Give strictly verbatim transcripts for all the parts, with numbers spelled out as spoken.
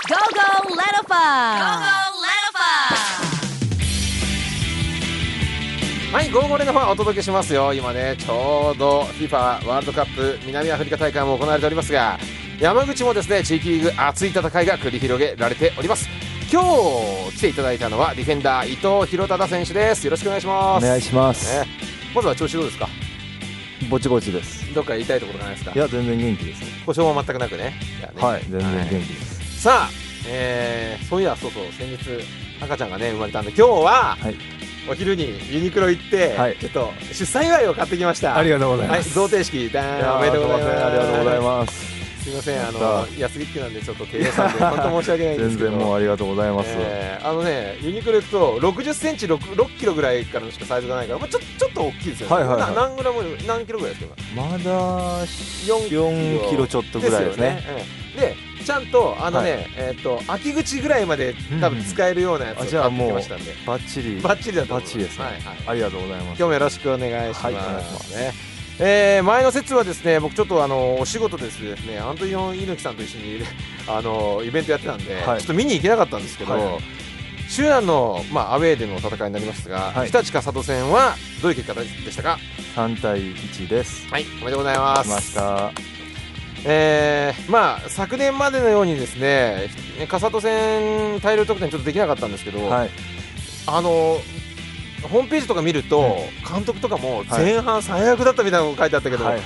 Go Go Lenofa Go Go Lenofa はい、ゴーゴーレノファお届けしますよ。今ね、ちょうど フィファ ワールドカップ南アフリカ大会も行われておりますが、山口もですね、地域リーグ熱い戦いが繰り広げられております。今日来ていただいたのはディフェンダー伊藤博忠選手です。よろしくお願いします。 お願いします、 ね、まずは調子どうですか？ ぼちぼちです。 どっか言いたいところないですか？ いや全然元気ですね。 故障も全くなくね。じゃあね、 はい、全然元気です、 はい、さあ、えー、そういやそうそう先日赤ちゃんがね生まれたんで、今日は、はい、お昼にユニクロ行って、はい、ちょっと出産祝いを買ってきました。 ありがとうございます、 はい、贈呈式だーおめでとうございます。 ありがとうございます。 すみません、あの安月なんでちょっと低予算で本当申し訳ないんですけど全然もうありがとうございます、 えー、あのねユニクロ行くとろくじゅっセンチ 6, 6キロぐらいからのしかサイズがないから、まあ、ちょ, ちょっと大きいですよね、はいはいはい、何グラム何キロぐらいですか？ まだ よんキロちょっとぐらいですね。 ですよね、うん、でちゃんとあのね、はい、えー、と秋口ぐらいまで多分使えるようなやつを買ってきましたんで、 バッチリバッチリだと思います。 バッチリですね、はいはい、ありがとうございます。 今日もよろしくお願いします、はい、お願いしますね。えー、前の節はですね、僕ちょっとあのお仕事ですね、アントニオ猪木さんと一緒にあのイベントやってたんで、はい、ちょっと見に行けなかったんですけど、はい、周南の、まあ、アウェーでの戦いになりますが、はい、日立か里戦はどういう結果でしたか？ さんたいいちです。 はい、おめでとうございます。 ました。 えーまあ、昨年までのようにですね、笠戸戦大量得点ちょっとできなかったんですけど、はい、あのホームページとか見ると、うん、監督とかも前半最悪だったみたいなのが書いてあったけど、はいはいはい、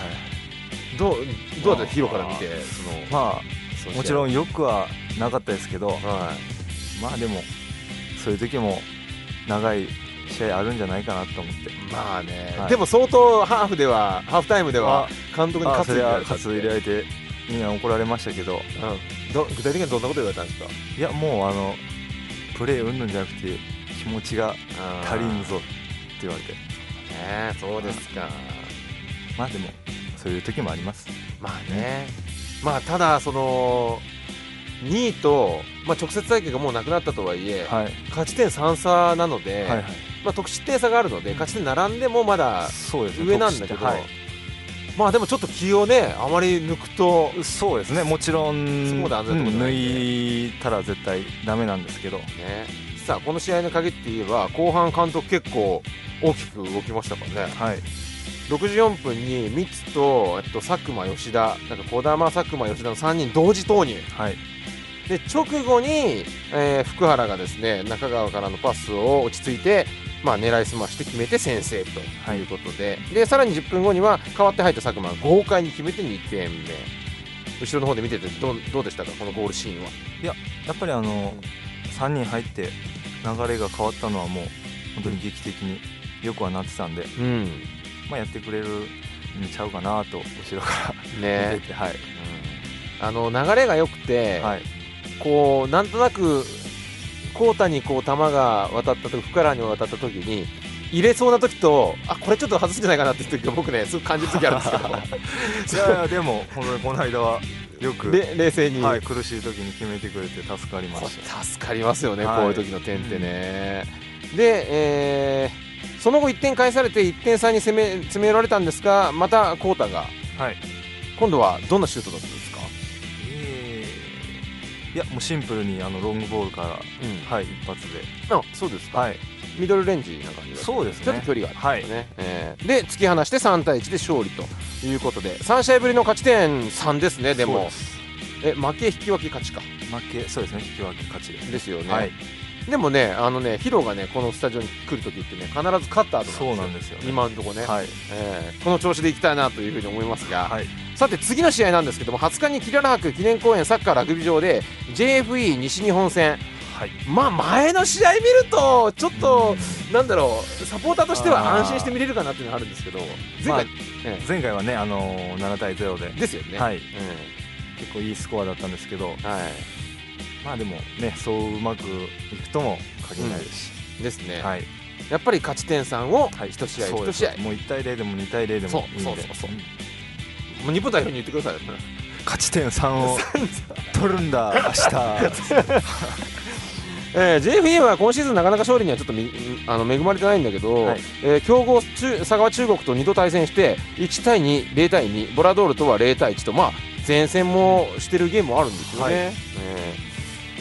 どうどうだったヒロから見て、そのまあもちろんよくはなかったですけど、はい、まあでもそういう時も長い試合あるんじゃないかなと思って。 まあね、はい、でも相当ハーフではハーフタイムでは監督に喝入れられ喝入れられてみんな怒られましたけど、 うん、ど具体的にどんなこと言われたんですか？ いやもうあのプレー云々じゃなくて気持ちが足りんぞって言われて、 ね、そうですか。 まあでもそういう時もあります。 まあね、まあただそのにいと、まあ、直接対決がもうなくなったとはいえ、はい、勝ち点さん差なので、はいはい、まあ、得失点差があるので勝ち点並んでもまだ上なんだけど、はい、まあでもちょっと気をねあまり抜くと、 そうですね、もちろんそこで安全なところ抜いたら絶対ダメなんですけど、ね、 さあこの試合に限って言えば後半監督結構大きく動きましたからね、はい、ろくじゅうよんぷんに三つと、えっと、佐久間吉田なんか児玉佐久間吉田のさんにん同時投入、はい、で直後に、えー、福原がですね中川からのパスを落ち着いて、まあ、狙いすまして決めて先制ということで、はい、でさらにじゅっぷんごには代わって入った佐久間が豪快に決めてにてんめ。後ろの方で見てて ど, うどうでしたかこのゴールシーンは？ いややっぱりあのさんにん入って流れが変わったのはもう本当に劇的によくはなってたんで、うん、まあ、やってくれるんちゃうかなと後ろからね見てて、はい、 うん、あの流れが良くて、はい、こうなんとなくコータにこう球が渡った時、福原に渡った時に入れそうな時と、あこれちょっと外すんじゃないかなって時が僕ねすごく感じる時あるんですけどいやいやでも本当にこの間はよく冷静に、 はい、苦しい時に決めてくれて助かりました。 助かりますよね、はい、こういう時の点ってね、うん、で、えー、その後いってん返されていってん差に攻め詰められたんですが、またコータが、はい、今度はどんなシュートだったんですか？ えー、いやもうシンプルにあのロングボールから、うん、はい、一発で。 あ、そうですか、はい、ミドルレンジな感じです、ね、 そうですね、 ちょっと距離があるんですね、はい、えー、で突き放してさんたいいちで勝利ということでさん試合ぶりの勝ち点さんですね。でもえ負け引き分け勝ちか負けそうですね、引き分け勝ちです、ね、 ですよね、はい、でもねあのねヒロがねこのスタジオに来るときってね必ず勝った後なんですよ。 そうなんですよね、 今のところね、 はい、 えー、この調子でいきたいなというふうに思いますが、はい、さて次の試合なんですけどもはつかにキララ博記念公園サッカーラグビー場で ジェイエフイー 西日本戦、はい、まあ前の試合見るとちょっとなんだろうサポーターとしては安心して見れるかなっていうのがあるんですけど、前回、まあええ、前回はね、あのー、ななたいゼロでですよね、 はい、うん、結構いいスコアだったんですけど、はい、まあでもねそううまくいくとも限らないですし、 うん、ですね、はい、やっぱり勝ち点さんをいち試合いち試合、 もういちたいゼロでもにたいゼロでもいいんで、 そうそうそうそう、うん、もう日本代表に言ってくださいよ勝ち点さんを取るんだ明日えー、ジェイエフイー は今シーズンなかなか勝利にはちょっとみあの恵まれてないんだけど、はい、えー、強豪中佐川中国とにど対戦していちたいに、ゼロたいに、ボラドールとはゼロたいいちと、まあ、前線もしてるゲームもあるんですよね、はい、え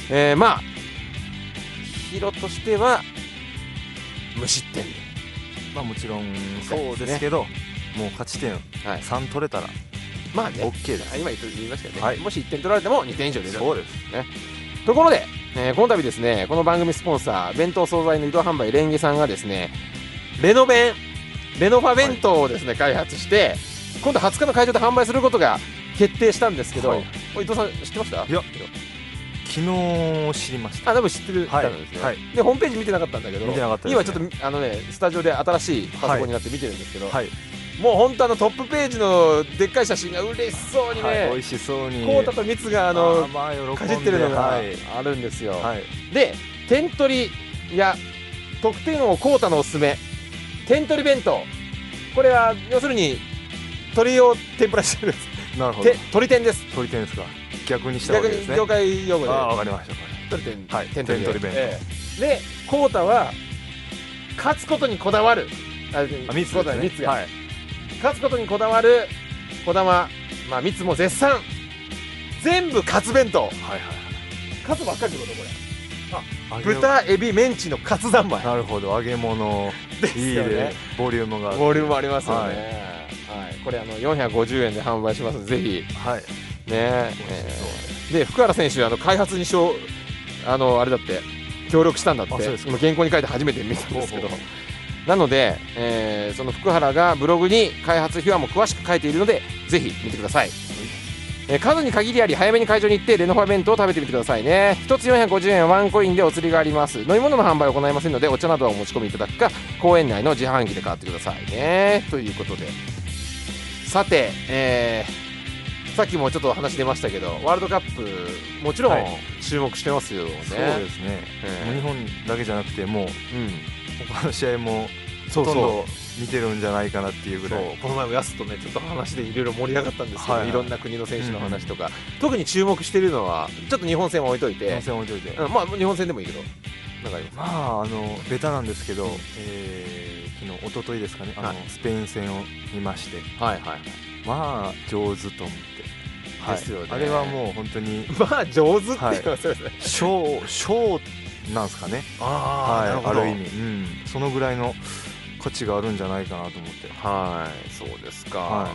えー、まあヒロとしては無失点で、 まあもちろんそうですけど、ね、もう勝ち点さん取れたら、はい、 まあね OK です。 今言いましたよね、 はい、 もしいってん取られてもにてん以上出る。 そうですね。ところで、えー、この度ですね、この番組スポンサー弁当惣菜の移動販売レンゲさんがですね、レノ弁レノファ弁当をですね、はい、開発して今度はつかの会場で販売することが決定したんですけど、はい、伊藤さん知ってました？ いや昨日知りました。 あ、でも知ってる方なんですね、はい、でホームページ見てなかったんだけど、 見てなかったですね、 今ちょっとあのねスタジオで新しいパソコンになって見てるんですけど、 はい、 もう本当あのトップページのでっかい写真が嬉しそうにね、はい、 美味しそうにコウタとミツがあのまあかじってるのがあるんですよ、はい、で天取りや特典王コウタのおすすめ天取り弁当、これは要するに鶏を天ぷらしてるんです。 なるほど、 鶏天です。 鶏天ですか。逆にしたわけですね。 逆に業界用語で。 ああ、わかりました。 鶏天、 はい、天取り弁当、 ええ、でコウタは勝つことにこだわる、 あ、ミツですね、 ミツが、はい、勝つことにこだわる児玉、まあミツも絶賛全部カツ弁当、はいはいはい、カツばっかりってことこれ。あ、豚、エビ、メンチのカツ三昧。 なるほど、揚げ物ですよね。 いいでボリュームがボリュームありますよね、はいはい、これあのよんひゃくごじゅうえんで販売しますのでぜひ、 はい、 ねえー、で福原選手あの開発にしょあのあれだって協力したんだって今原稿に書いて初めて見たんですけど、なので、えー、その福原がブログに開発秘話も詳しく書いているのでぜひ見てください。えー、数に限りあり早めに会場に行ってレノファ弁当を食べてみてくださいね。ひとつよんひゃくごじゅうえんワンコインでお釣りがあります。飲み物の販売を行いませんのでお茶などはお持ち込みいただくか公園内の自販機で買ってくださいね。ということでさて、えー、さっきもちょっと話出ましたけどワールドカップもちろん注目してますよね、はい、 そうですね、えー、日本だけじゃなくてもう、うん、他の試合もほとんど見てるんじゃないかなっていうぐらい。 そうこの前もヤスとねちょっと話でいろいろ盛り上がったんですけど、はいはい、いろんな国の選手の話とか、うん、特に注目しているのはちょっと日本戦は置いといて日本戦置いといて、 うん、まあ日本戦でもいいけどなんかあります。 まああのベタなんですけど、えー、昨日一昨日ですかね、あの、はい、スペイン戦を見まして、はいはい、まあ上手と思って、はい、ですよね、あれはもう本当にまあ上手って言いますよね、 ショーショーなんですかね、 あ、はい、 ある意味、うん、そのぐらいの価値があるんじゃないかなと思って。 はい、そうですか、はい、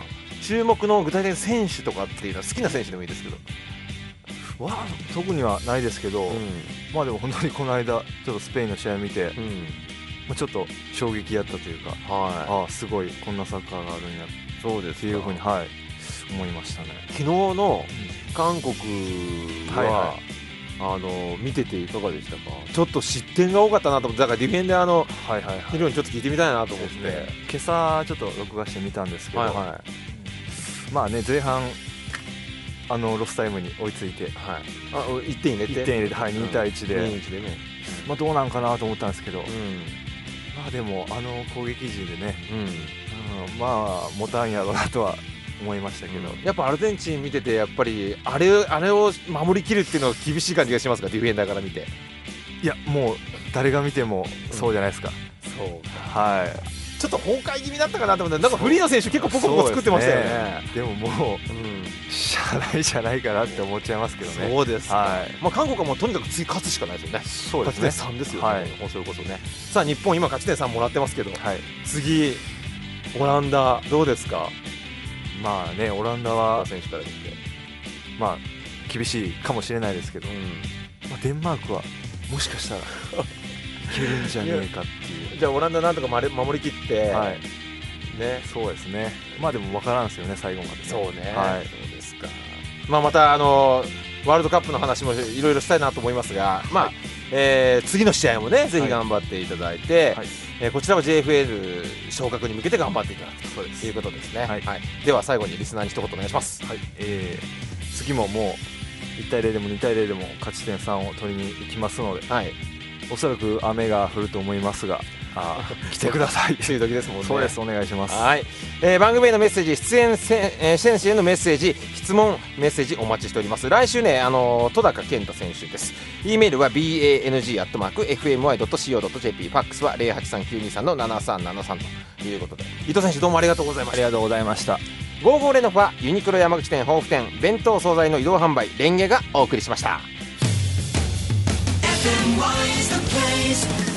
注目の具体的な選手とかっていうのは好きな選手でもいいですけどわ特にはないですけど、うん、まあでも本当にこの間ちょっとスペインの試合を見て、うん、まあ、ちょっと衝撃やったというか、はい、あすごいこんなサッカーがあるんやそうですっていうふうに、はい、思いましたね。 昨日の韓国は、はいはい、あの見てていかがでしたか。ちょっと失点が多かったなと思って、だからディフェンダーのヒロにちょっと聞いてみたいなと思って、ね、 今朝ちょっと録画してみたんですけど、はいはい、まあね前半あのロスタイムに追いついて、はい、 あいってん入れていってん入れて、はい、にたいいちで、 うん、にたいいちでね、 まあ、どうなんかなと思ったんですけど、うん、まあでもあの攻撃陣でね、うんうん、まあ持たんやろうなとは思いましたけど、うん、 やっぱアルゼンチン見ててやっぱりあれ、あれを守りきるっていうのは厳しい感じがしますか、ディフェンダーから見て。 いやもう誰が見てもそうじゃないですか、 うん、そうか、はい、 ちょっと崩壊気味だったかなと思って、なんかフリーの選手結構ポコポコ作ってましたよね。 でももう、うん、しゃあないじゃないかなって思っちゃいますけどね。 そうですか、 はい、 まあ、韓国はもうとにかく次勝つしかないですよね。 そうですね、 勝ち点さんですよね、 はい、 もうそれこそね。さあ日本今勝ち点さんもらってますけど、はい、次オランダどうですか。 まあね、オランダは選手から見てまあ厳しいかもしれないですけど、うん、まあ、デンマークはもしかしたらいけるんじゃねえかっていう。 じゃあオランダなんとか守りきって、はい、 ね、そうですね。まあでも分からんですよね、最後まで、ね、 そうね、はい、そうですか。まあ、またあのワールドカップの話もいろいろしたいなと思いますが、まあ、はい、えー、次の試合もねぜひ頑張っていただいて、はい、えー、こちらは ジェイエフエル 昇格に向けて頑張っていただくということですね。はい、はい、では最後にリスナーに一言お願いします。 はい、えー、次ももういちたいゼロでもにたいゼロでも勝ち点さんを取りに行きますので、はい、おそらく雨が降ると思いますがあ来てくださいという時ですもんね。 そうです、お願いします。 はい、えー、番組へのメッセージ、出演せ、えー、選手へのメッセージ、質問メッセージお待ちしております。来週ね、あのー、戸高健太選手です。 E メールは バン アットマーク エフエムワイドットシーオードットジェーピー、 ファックスは ゼロはちさんきゅうにさんのななさんななさんということで、伊藤選手どうもありがとうございました。 ありがとうございました。 ゴーゴーレノファユニクロ山口店豊富店弁当惣菜の移動販売レンゲがお送りしました。 エフエムワイ is the place